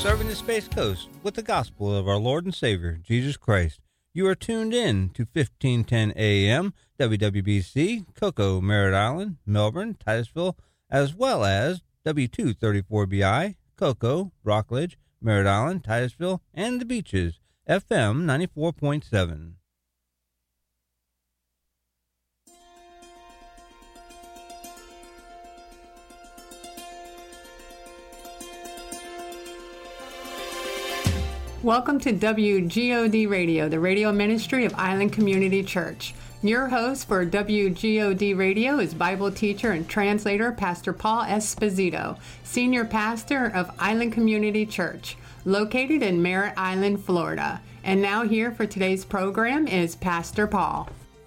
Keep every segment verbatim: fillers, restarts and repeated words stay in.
serving the Space Coast with the gospel of our Lord and Savior, Jesus Christ. You are tuned in to fifteen ten A M, W W B C, Cocoa, Merritt Island, Melbourne, Titusville, as well as W two thirty-four B I, Cocoa, Rockledge, Merritt Island, Titusville, and the Beaches, F M ninety-four point seven. Welcome to W G O D Radio, the radio ministry of Island Community Church. Your host for W G O D Radio is Bible teacher and translator Pastor Paul Esposito, senior pastor of Island Community Church, located in Merritt Island, Florida. And now here for today's program is Pastor Paul.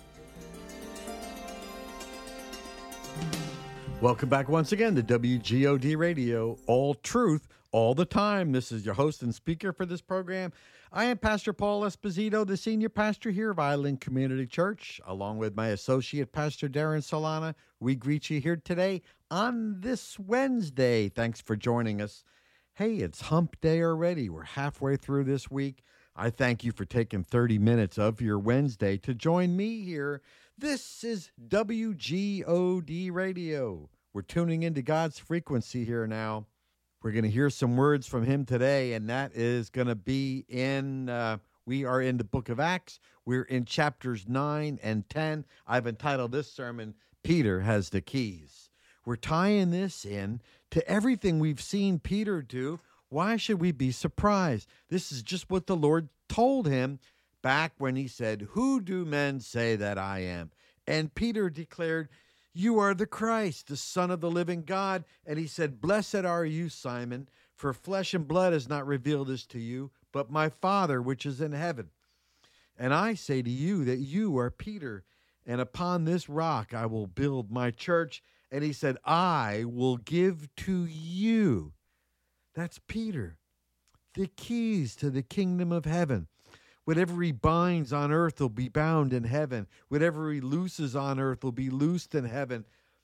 Welcome back once again to W G O D Radio, all truth, all the time. This is your host and speaker for this program. I am Pastor Paul Esposito, the senior pastor here of Island Community Church, along with my associate pastor Darren Solana. We greet you here today on this Wednesday. Thanks for joining us. Hey, it's hump day already. We're halfway through this week. I thank you for taking thirty minutes of your Wednesday to join me here. This is W G O D Radio. We're tuning into God's frequency here now. We're going to hear some words from him today, and that is going to be in, uh, we are in the book of Acts. We're in chapters nine and ten. I've entitled this sermon, Peter Has the Keys. We're tying this in to everything we've seen Peter do. Why should we be surprised? This is just what the Lord told him back when he said, "Who do men say that I am?" And Peter declared, "You are the Christ, the Son of the living God." And he said, "Blessed are you, Simon, for flesh and blood has not revealed this to you, but my Father which is in heaven. And I say to you that you are Peter, and upon this rock I will build my church." And he said, "I will give to you," that's Peter, "the keys to the kingdom of heaven. Whatever he binds on earth will be bound in heaven. Whatever he looses on earth will be loosed in heaven."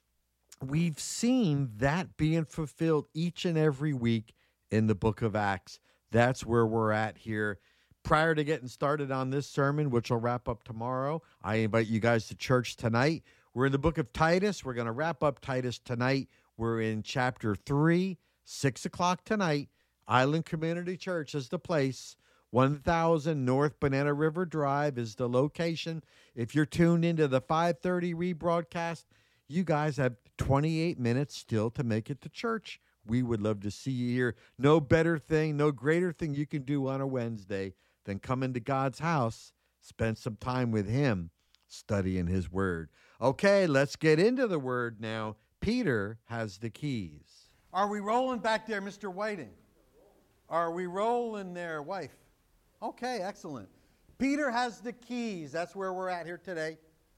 We've seen that being fulfilled each and every week in the book of Acts. That's where we're at here. Prior to getting started on this sermon, which will wrap up tomorrow, I invite you guys to church tonight. We're in the book of Titus. We're going to wrap up Titus tonight. We're in chapter three, six o'clock tonight. Island Community Church is the place. one thousand North Banana River Drive is the location. If you're tuned into the five thirty rebroadcast, you guys have twenty-eight minutes still to make it to church. We would love to see you here. No better thing, no greater thing you can do on a Wednesday than come into God's house, spend some time with him, studying his word. Okay, let's get into the word now. Peter has the keys. Are we rolling back there, Mister Whiting? Are we rolling there, wife? Okay, excellent. Peter has the keys. That's where we're at here today.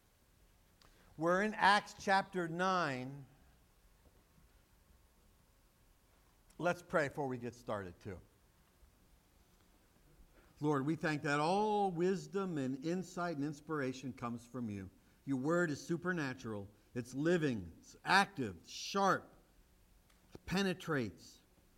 We're in Acts chapter nine. Let's pray before we get started, too. Lord, we thank that all wisdom and insight and inspiration comes from you. Your word is supernatural. It's living, it's active, it's sharp, it penetrates.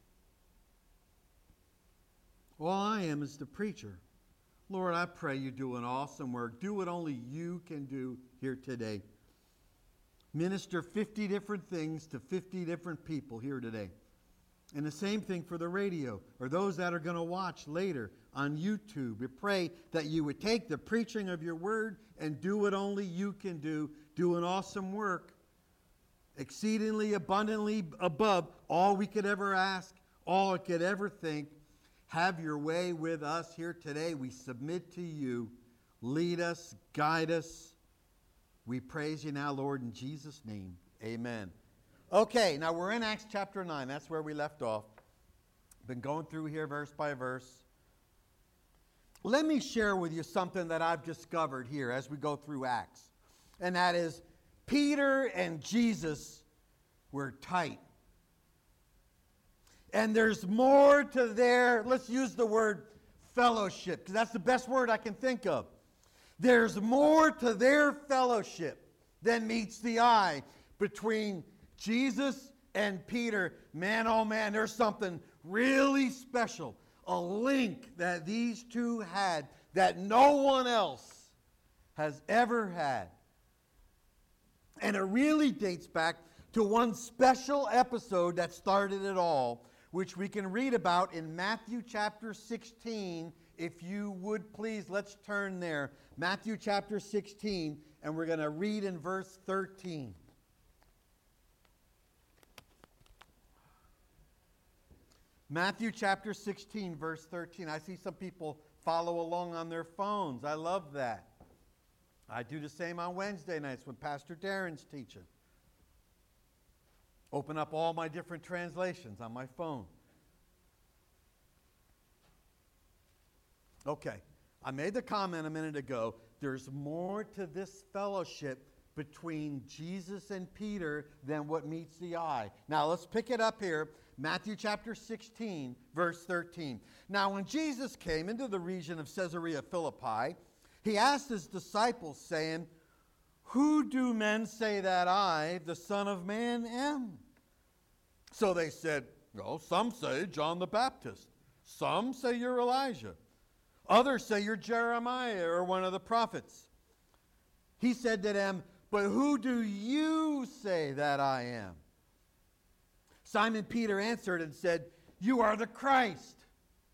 All I am is the preacher. Lord, I pray you do an awesome work. Do what only you can do here today. Minister fifty different things to fifty different people here today. And the same thing for the radio, or those that are going to watch later on YouTube. We pray that you would take the preaching of your word and do what only you can do. Do an awesome work, exceedingly abundantly above all we could ever ask, all we could ever think. Have your way with us here today. We submit to you. Lead us, guide us. We praise you now, Lord, in Jesus' name. Amen. Okay, now we're in Acts chapter nine. That's where we left off. Been going through here verse by verse. Let me share with you something that I've discovered here as we go through Acts. And that is Peter and Jesus were tight. And there's more to their, let's use the word fellowship, because that's the best word I can think of. There's more to their fellowship than meets the eye between Jesus and Peter. Man, oh man, there's something really special, a link that these two had that no one else has ever had. And it really dates back to one special episode that started it all, which we can read about in Matthew chapter sixteen. If you would please, let's turn there. Matthew chapter sixteen, and we're going to read in verse thirteen. Matthew chapter sixteen, verse thirteen. I see some people follow along on their phones. I love that. I do the same on Wednesday nights when Pastor Darren's teaching. Open up all my different translations on my phone. Okay, I made the comment a minute ago. There's more to this fellowship between Jesus and Peter than what meets the eye. Now let's pick it up here. Matthew chapter sixteen, verse thirteen. Now when Jesus came into the region of Caesarea Philippi, he asked his disciples, saying, "Who do men say that I, the Son of Man, am?" So they said, "Well, some say John the Baptist. Some say you're Elijah. Others say you're Jeremiah or one of the prophets." He said to them, "But who do you say that I am?" Simon Peter answered and said, "You are the Christ."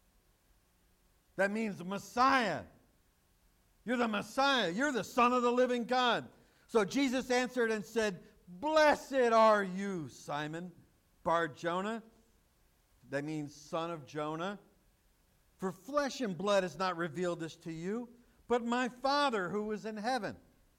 That means Messiah. You're the Messiah. You're the Son of the living God. So Jesus answered and said, "Blessed are you, Simon Bar-Jonah." That means son of Jonah. "For flesh and blood has not revealed this to you, but my Father who is in heaven.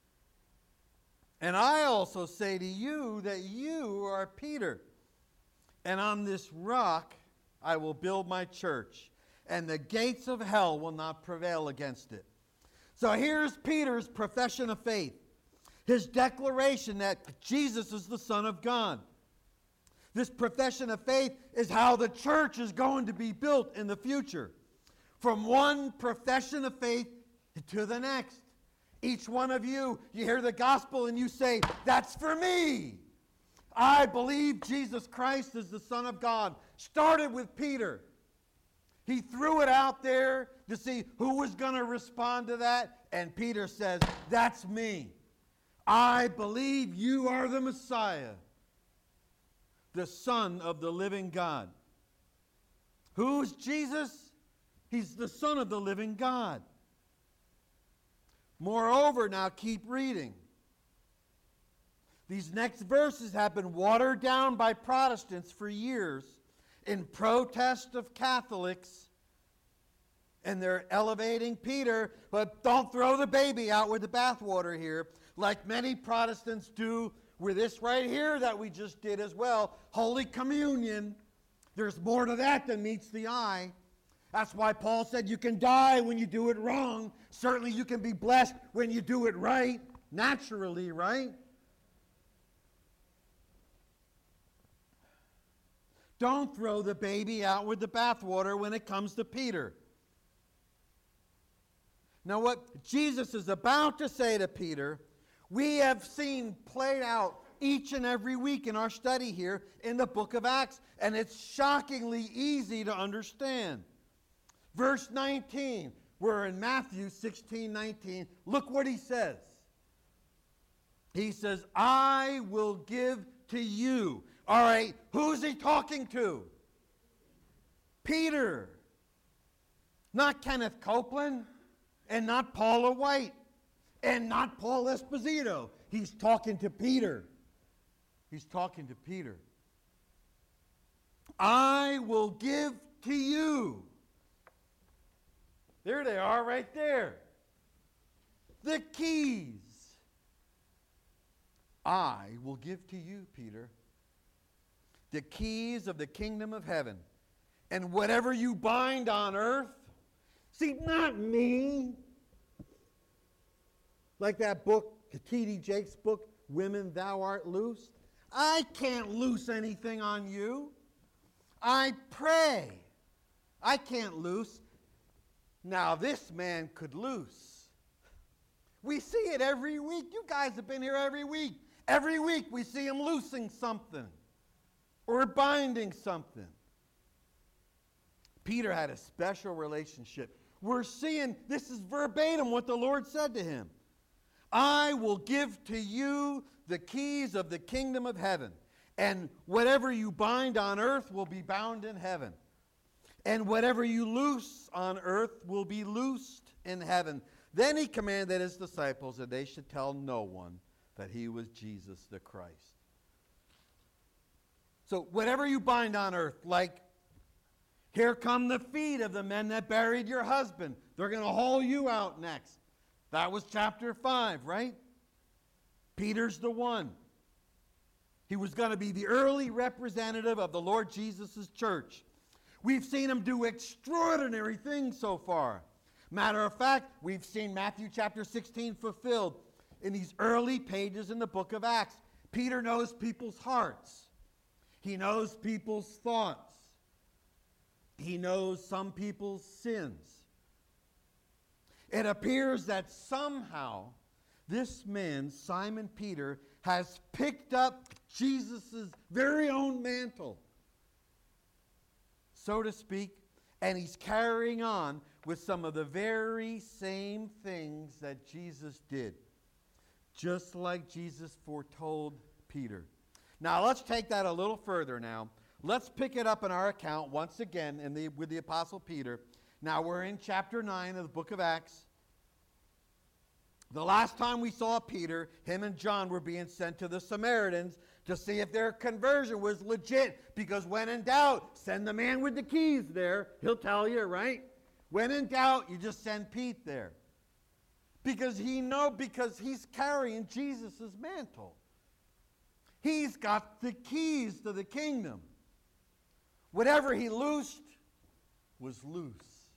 And I also say to you that you are Peter, and on this rock I will build my church, and the gates of hell will not prevail against it." So here's Peter's profession of faith, his declaration that Jesus is the Son of God. This profession of faith is how the church is going to be built in the future. From one profession of faith to the next. Each one of you, you hear the gospel and you say, "That's for me. I believe Jesus Christ is the Son of God." Started with Peter. He threw it out there to see who was going to respond to that. And Peter says, "That's me. I believe you are the Messiah, the Son of the living God." Who's Jesus? He's the Son of the living God. Moreover, now keep reading. These next verses have been watered down by Protestants for years in protest of Catholics, and they're elevating Peter, but don't throw the baby out with the bathwater here, like many Protestants do with this right here that we just did as well, Holy Communion. There's more to that than meets the eye. That's why Paul said you can die when you do it wrong. Certainly you can be blessed when you do it right, naturally, right? Don't throw the baby out with the bathwater when it comes to Peter. Now, what Jesus is about to say to Peter, we have seen played out each and every week in our study here in the book of Acts, and it's shockingly easy to understand. Verse nineteen, we're in Matthew sixteen nineteen. Look what he says. He says, "I will give to you." All right, who's he talking to? Peter. Not Kenneth Copeland, and not Paula White, and not Paul Esposito. He's talking to Peter. He's talking to Peter. "I will give to you." There they are right there. The keys. "I will give to you, Peter, the keys of the kingdom of heaven. And whatever you bind on earth," see, not me. Like that book, T D Jakes' book, "Women, Thou Art Loosed." I can't loose anything on you. I pray. I can't loose. Now this man could loose. We see it every week. You guys have been here every week. Every week we see him loosing something or binding something. Peter had a special relationship. We're seeing, this is verbatim what the Lord said to him. I will give to you the keys of the kingdom of heaven, and whatever you bind on earth will be bound in heaven, and whatever you loose on earth will be loosed in heaven. Then he commanded his disciples that they should tell no one that he was Jesus the Christ. So whatever you bind on earth, like, here come the feet of the men that buried your husband. They're going to haul you out next. That was chapter five, right? Peter's the one. He was going to be the early representative of the Lord Jesus' church. We've seen him do extraordinary things so far. Matter of fact, we've seen Matthew chapter sixteen fulfilled in these early pages in the book of Acts. Peter knows people's hearts. He knows people's thoughts. He knows some people's sins. It appears that somehow this man, Simon Peter, has picked up Jesus' very own mantle, so to speak, and he's carrying on with some of the very same things that Jesus did, just like Jesus foretold Peter. Now, let's take that a little further now. Let's pick it up in our account once again in the, with the Apostle Peter. Now, we're in chapter nine of the book of Acts. The last time we saw Peter, him and John were being sent to the Samaritans to see if their conversion was legit. Because when in doubt, send the man with the keys there. He'll tell you, right? When in doubt, you just send Pete there. Because he know, because he's carrying Jesus' mantle. He's got the keys to the kingdom. Whatever he loosed was loose.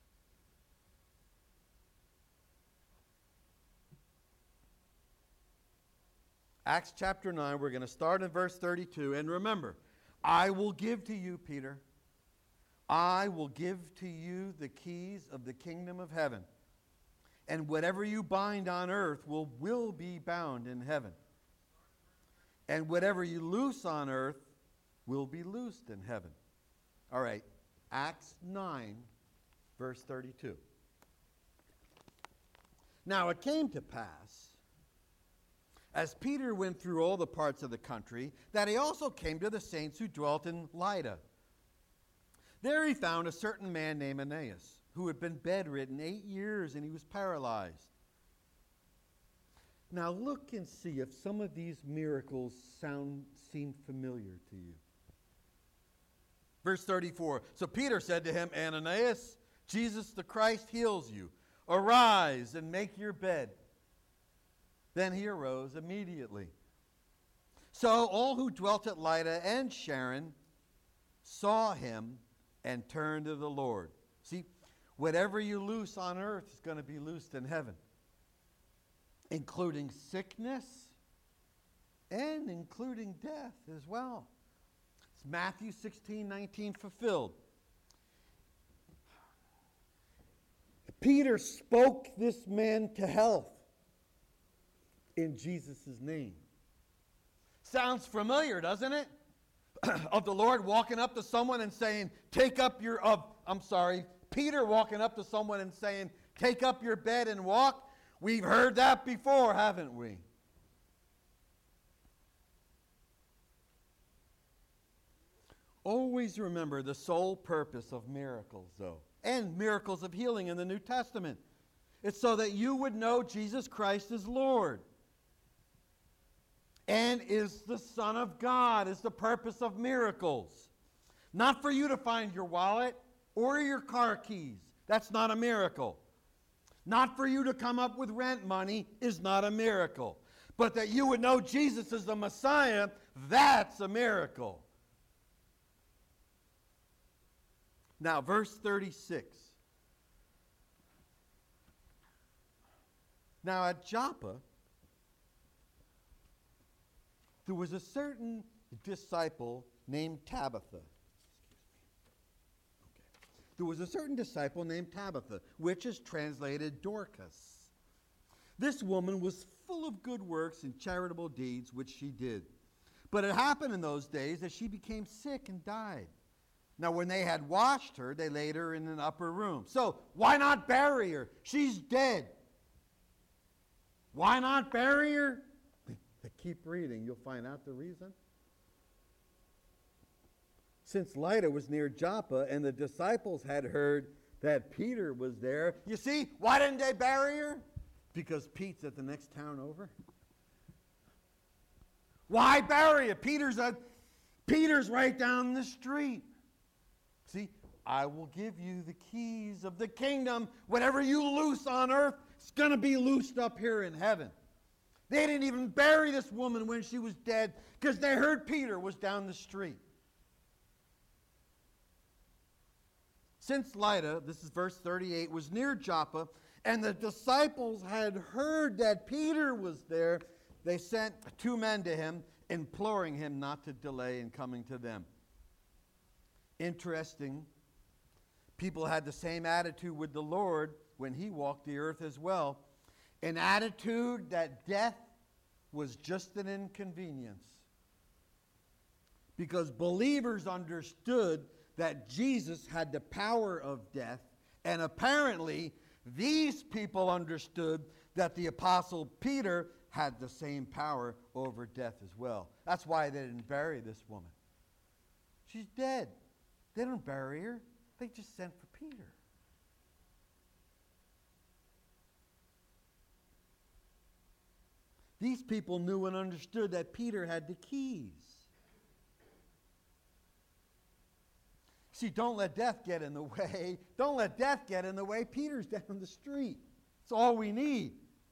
Acts chapter nine, we're going to start in verse thirty-two. And remember, I will give to you, Peter, I will give to you the keys of the kingdom of heaven. And whatever you bind on earth will, will be bound in heaven. And whatever you loose on earth will be loosed in heaven. All right, Acts nine, verse thirty-two. Now it came to pass, as Peter went through all the parts of the country, that he also came to the saints who dwelt in Lydda. There he found a certain man named Aeneas, who had been bedridden eight years, and he was paralyzed. Now look and see if some of these miracles sound seem familiar to you. Verse thirty-four, so Peter said to him, Ananias, Jesus the Christ heals you. Arise and make your bed. Then he arose immediately. So all who dwelt at Lydda and Sharon saw him and turned to the Lord. See, whatever you loose on earth is going to be loosed in heaven, including sickness and including death as well. It's Matthew sixteen nineteen fulfilled. Peter spoke this man to health in Jesus' name. Sounds familiar, doesn't it? Of the Lord walking up to someone and saying, take up your, of, I'm sorry, Peter walking up to someone and saying, take up your bed and walk. We've heard that before, haven't we? Always remember the sole purpose of miracles, though, and miracles of healing in the New Testament. It's so that you would know Jesus Christ is Lord and is the Son of God, is the purpose of miracles. Not for you to find your wallet or your car keys. That's not a miracle. Not for you to come up with rent money is not a miracle. But that you would know Jesus is the Messiah, that's a miracle. Now, verse thirty-six. Now, at Joppa, there was a certain disciple named Tabitha. There was a certain disciple named Tabitha, which is translated Dorcas. This woman was full of good works and charitable deeds, which she did. But it happened in those days that she became sick and died. Now, when they had washed her, they laid her in an upper room. So, why not bury her? She's dead. Why not bury her? Keep reading. You'll find out the reason. Since Lydda was near Joppa and the disciples had heard that Peter was there. You see, why didn't they bury her? Because Pete's at the next town over. Why bury her? Peter's, a, Peter's right down the street. See, I will give you the keys of the kingdom. Whatever you loose on earth, it's going to be loosed up here in heaven. They didn't even bury this woman when she was dead because they heard Peter was down the street. Since Lydda, this is verse thirty-eight, was near Joppa, and the disciples had heard that Peter was there, they sent two men to him, imploring him not to delay in coming to them. Interesting. People had the same attitude with the Lord when he walked the earth as well. An attitude that death was just an inconvenience. Because believers understood that Jesus had the power of death, and apparently these people understood that the Apostle Peter had the same power over death as well. That's why they didn't bury this woman. She's dead. They don't bury her. They just sent for Peter. These people knew and understood that Peter had the keys. See, don't let death get in the way. Don't let death get in the way. Peter's down the street. It's all we need.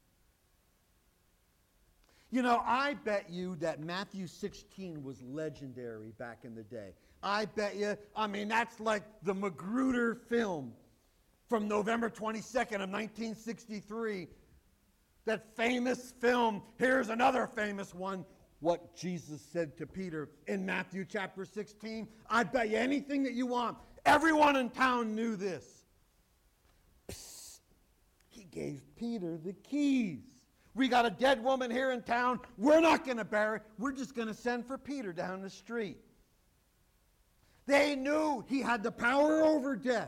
You know, I bet you that Matthew sixteen was legendary back in the day. I bet you, I mean, that's like the Magruder film from November twenty-second of nineteen sixty-three. That famous film. Here's another famous one. What Jesus said to Peter in Matthew chapter sixteen. I bet you anything that you want. Everyone in town knew this. Psst. He gave Peter the keys. We got a dead woman here in town. We're not going to bury her. We're just going to send for Peter down the street. They knew he had the power over death.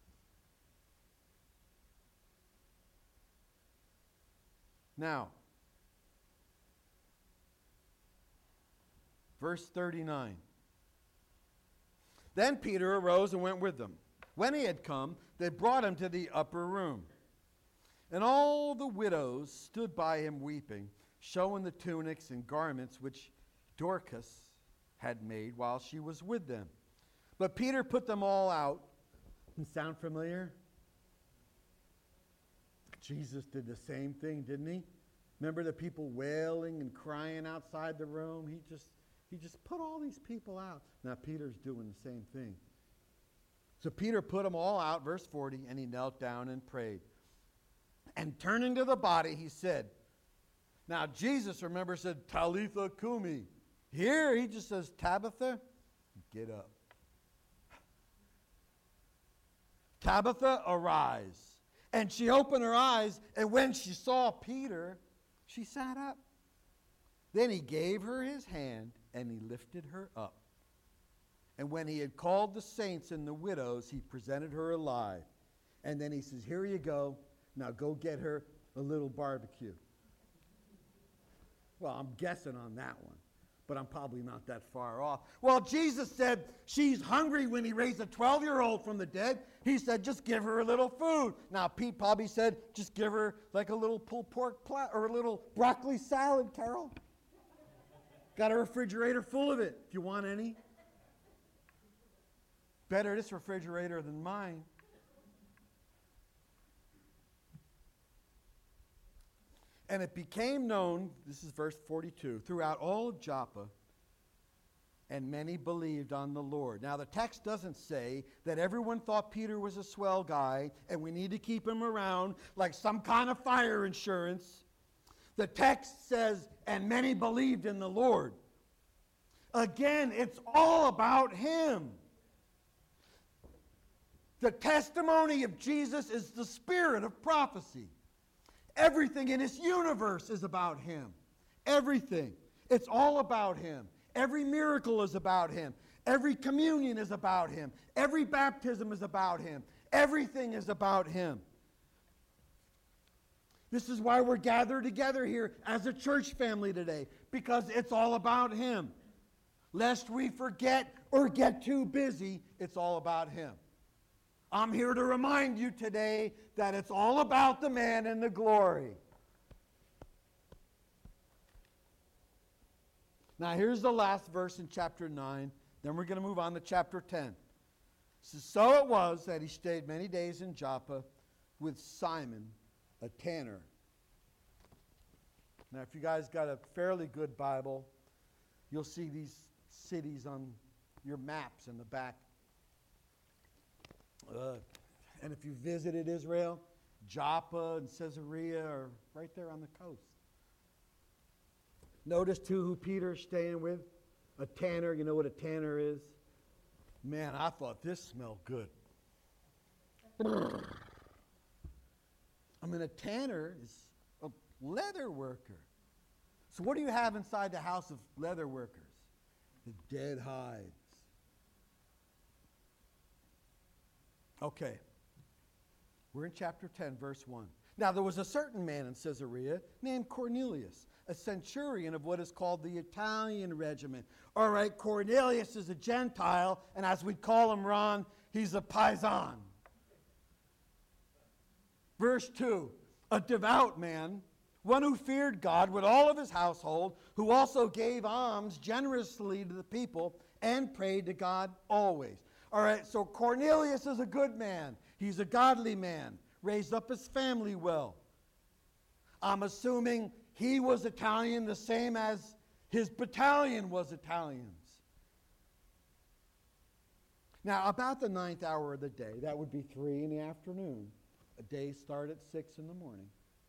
Now, verse thirty-nine. Then Peter arose and went with them. When he had come, they brought him to the upper room. And all the widows stood by him weeping, showing the tunics and garments which Dorcas had made while she was with them. But Peter put them all out. Sound familiar? Jesus did the same thing, didn't he? Remember the people wailing and crying outside the room? He just, he just put all these people out. Now Peter's doing the same thing. So Peter put them all out, verse forty, and he knelt down and prayed. And turning to the body, he said, now Jesus, remember, said, Talitha Kumi. Here he just says, Tabitha, get up. Tabitha, arise. And she opened her eyes, and when she saw Peter, she sat up. Then he gave her his hand, and he lifted her up. And when he had called the saints and the widows, he presented her alive. And then he says, here you go. Now go get her a little barbecue. Well, I'm guessing on that one, but I'm probably not that far off. Well, Jesus said she's hungry when he raised a twelve-year-old from the dead. He said, just give her a little food. Now, Pete probably said, just give her like a little pulled pork plat or a little broccoli salad, Carol. Got a refrigerator full of it if you want any. Better this refrigerator than mine. And it became known, this is verse forty-two, throughout all of Joppa, and many believed on the Lord. Now, the text doesn't say that everyone thought Peter was a swell guy and we need to keep him around like some kind of fire insurance. The text says, and many believed in the Lord. Again, it's all about him. The testimony of Jesus is the spirit of prophecy. Everything in this universe is about him. Everything. It's all about him. Every miracle is about him. Every communion is about him. Every baptism is about him. Everything is about him. This is why we're gathered together here as a church family today, because it's all about him. Lest we forget or get too busy, it's all about him. I'm here to remind you today that it's all about the man and the glory. Now here's the last verse in chapter nine. Then we're going to move on to chapter ten. It says, so it was that he stayed many days in Joppa with Simon, a tanner. Now if you guys got a fairly good Bible, you'll see these cities on your maps in the back. Uh, and if you visited Israel, Joppa and Caesarea are right there on the coast. Notice too who Peter's staying with. A tanner. You know what a tanner is? Man, I thought this smelled good. I mean, a tanner is a leather worker. So what do you have inside the house of leather workers? The dead hides. Okay. We're in chapter ten, verse one. Now there was a certain man in Caesarea named Cornelius, a centurion of what is called the Italian regiment. All right, Cornelius is a Gentile, and as we call him, Ron, he's a paisan. Verse two, a devout man, one who feared God with all of his household, who also gave alms generously to the people and prayed to God always. All right, so Cornelius is a good man. He's a godly man, raised up his family well. I'm assuming he was Italian the same as his battalion was Italians. Now, about the ninth hour of the day, that would be three in the afternoon. A day start at six in the morning.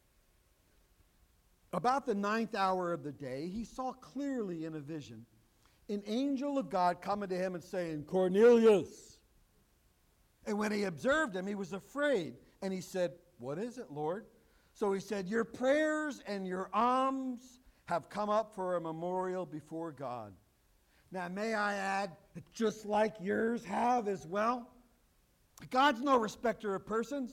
About the ninth hour of the day, he saw clearly in a vision an angel of God coming to him and saying, Cornelius. And when he observed him, he was afraid. And he said, what is it, Lord? So he said, your prayers and your alms have come up for a memorial before God. Now, may I add, just like yours have as well. God's no respecter of persons.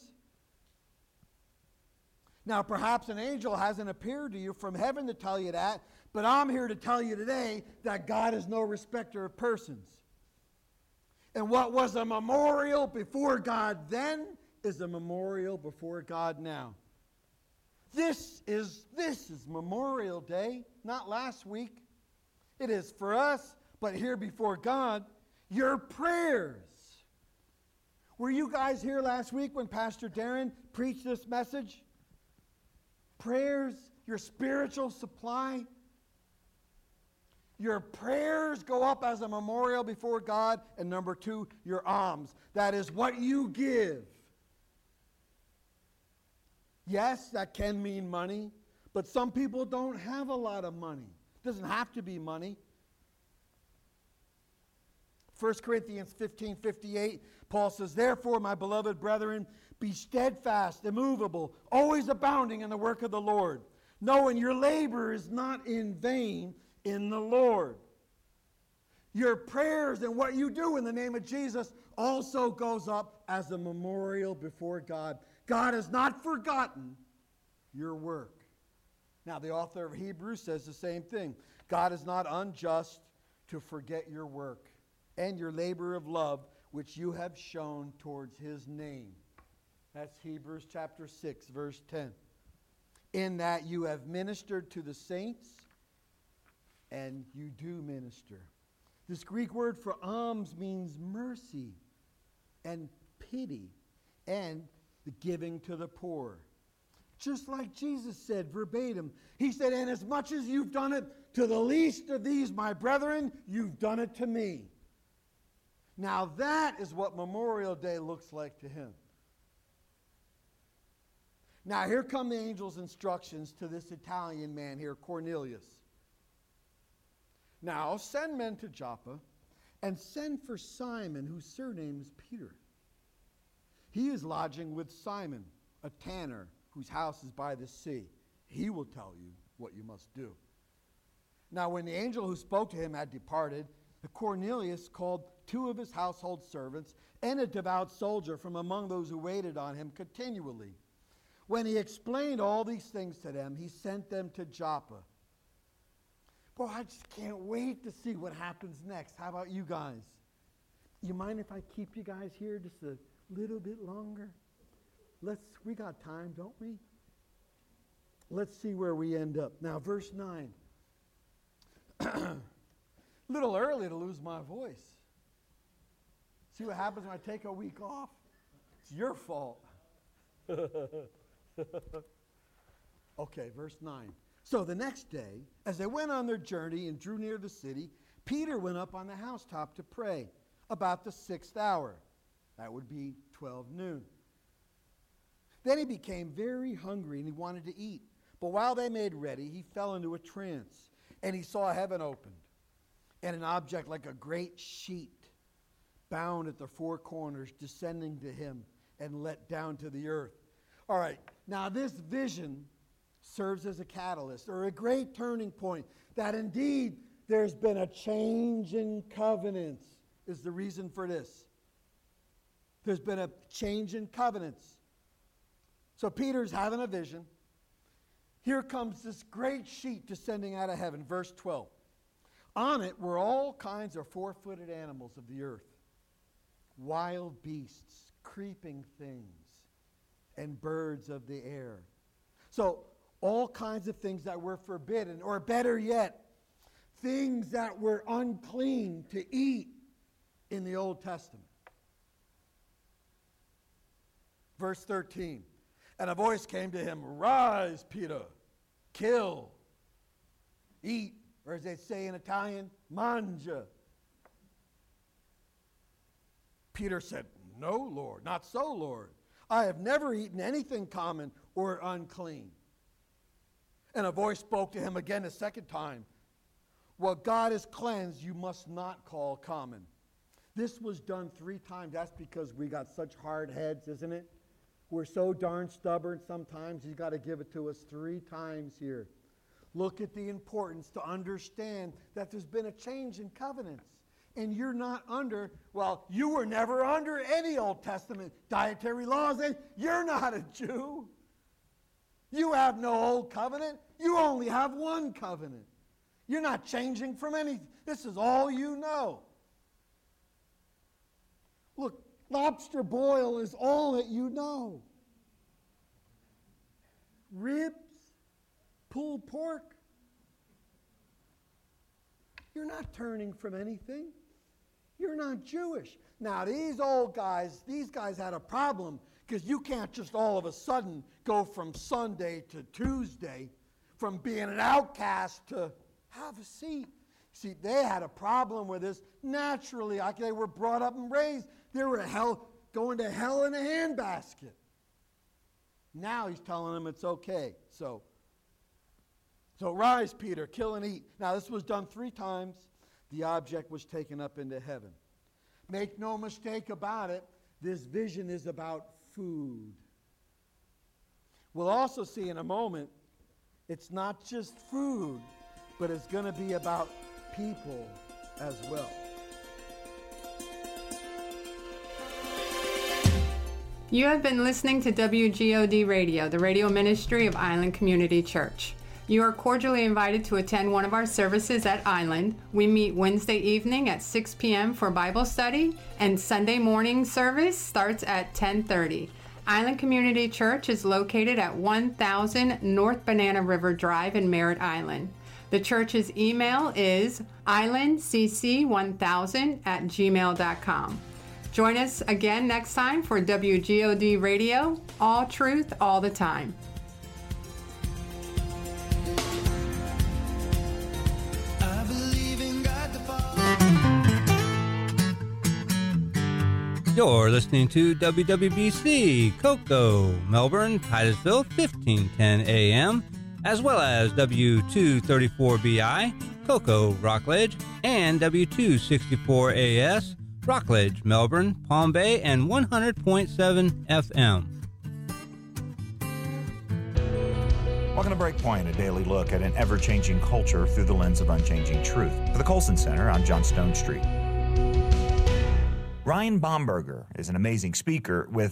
Now, perhaps an angel hasn't appeared to you from heaven to tell you that, but I'm here to tell you today that God is no respecter of persons. And what was a memorial before God then is a memorial before God now. This is, this is Memorial Day, not last week. It is for us, but here before God, your prayers. Were you guys here last week when Pastor Darren preached this message? Prayers, your spiritual supply. Your prayers go up as a memorial before God. And number two, your alms. That is what you give. Yes, that can mean money, but some people don't have a lot of money. It doesn't have to be money. First Corinthians fifteen fifty-eight, Paul says, therefore, my beloved brethren, be steadfast, immovable, always abounding in the work of the Lord, knowing your labor is not in vain in the Lord. Your prayers and what you do in the name of Jesus also goes up as a memorial before God. God has not forgotten your work. Now, the author of Hebrews says the same thing. God is not unjust to forget your work and your labor of love, which you have shown towards his name. That's Hebrews chapter six, verse ten. In that you have ministered to the saints, and you do minister. This Greek word for alms means mercy and pity and the giving to the poor. Just like Jesus said verbatim. He said, and as much as you've done it to the least of these, my brethren, you've done it to me. Now that is what Memorial Day looks like to him. Now here come the angel's instructions to this Italian man here, Cornelius. Now send men to Joppa and send for Simon, whose surname is Peter. He is lodging with Simon, a tanner, whose house is by the sea. He will tell you what you must do. Now when the angel who spoke to him had departed, Cornelius called two of his household servants and a devout soldier from among those who waited on him continually. When he explained all these things to them, he sent them to Joppa. Boy, I just can't wait to see what happens next. How about you guys? You mind if I keep you guys here just a little bit longer? Let's, we got time, don't we? Let's see where we end up. Now, verse nine. A little early to lose my voice. See what happens when I take a week off? It's your fault. Okay, verse nine. So the next day, as they went on their journey and drew near the city, Peter went up on the housetop to pray about the sixth hour. That would be twelve noon. Then he became very hungry and he wanted to eat. But while they made ready, he fell into a trance, and he saw heaven opened, and an object like a great sheet bound at the four corners descending to him and let down to the earth. All right, now this vision serves as a catalyst or a great turning point that indeed there's been a change in covenants is the reason for this. There's been a change in covenants. So Peter's having a vision. Here comes this great sheet descending out of heaven, verse twelve. On it were all kinds of four-footed animals of the earth, wild beasts, creeping things, and birds of the air. So all kinds of things that were forbidden, or better yet, things that were unclean to eat in the Old Testament. Verse thirteen. And a voice came to him, "Rise, Peter, kill, eat," or as they say in Italian, mangia. Peter said, "No, Lord, not so, Lord. I have never eaten anything common or unclean." And a voice spoke to him again a second time. "What God has cleansed, you must not call common." This was done three times. That's because we got such hard heads, isn't it? We're so darn stubborn sometimes. He's got to give it to us three times here. Look at the importance to understand that there's been a change in covenants. And you're not under, well, you were never under any Old Testament dietary laws, and you're not a Jew. You have no old covenant. You only have one covenant. You're not changing from anything. This is all you know. Look, lobster boil is all that you know. Ribs, pulled pork. You're not turning from anything. You're not Jewish. Now, these old guys, these guys had a problem because you can't just all of a sudden go from Sunday to Tuesday, from being an outcast to have a seat. See, they had a problem with this naturally. Like they were brought up and raised. They were hell, going to hell in a handbasket. Now he's telling them it's okay. So, so rise, Peter, kill and eat. Now this was done three times. The object was taken up into heaven. Make no mistake about it, this vision is about food. We'll also see in a moment, it's not just food, but it's going to be about people as well. You have been listening to W G O D Radio, the radio ministry of Island Community Church. You are cordially invited to attend one of our services at Island. We meet Wednesday evening at six p.m. for Bible study, and Sunday morning service starts at ten thirty. Island Community Church is located at one thousand North Banana River Drive in Merritt Island. The church's email is island c c one thousand at gmail dot com. Join us again next time for W G O D Radio, all truth, all the time. You're listening to W W B C, Cocoa, Melbourne, Titusville, fifteen ten A M, as well as W two thirty-four B I, Cocoa, Rockledge, and W two sixty-four A S, Rockledge, Melbourne, Palm Bay, and one hundred point seven F M. Welcome to Breakpoint, a daily look at an ever-changing culture through the lens of unchanging truth. For the Colson Center, I'm John Stone Street. Ryan Bomberger is an amazing speaker with